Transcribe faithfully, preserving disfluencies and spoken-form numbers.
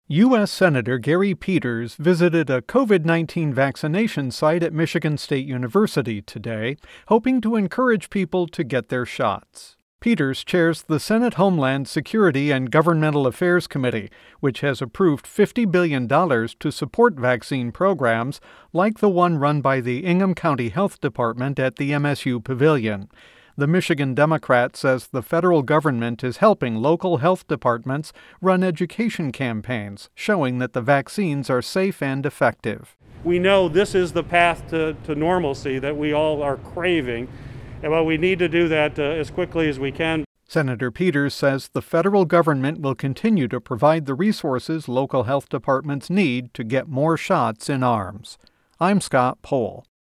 U S. Senator Gary Peters visited a COVID nineteen vaccination site at Michigan State University today, hoping to encourage people to get their shots. Peters chairs the Senate Homeland Security and Governmental Affairs Committee, which has approved fifty billion dollars to support vaccine programs like the one run by the Ingham County Health Department at the M S U Pavilion. The Michigan Democrat says the federal government is helping local health departments run education campaigns, showing that the vaccines are safe and effective. We know this is the path to, to normalcy that we all are craving, and well, we need to do that uh, as quickly as we can. Senator Peters says the federal government will continue to provide the resources local health departments need to get more shots in arms. I'm Scott Pohl.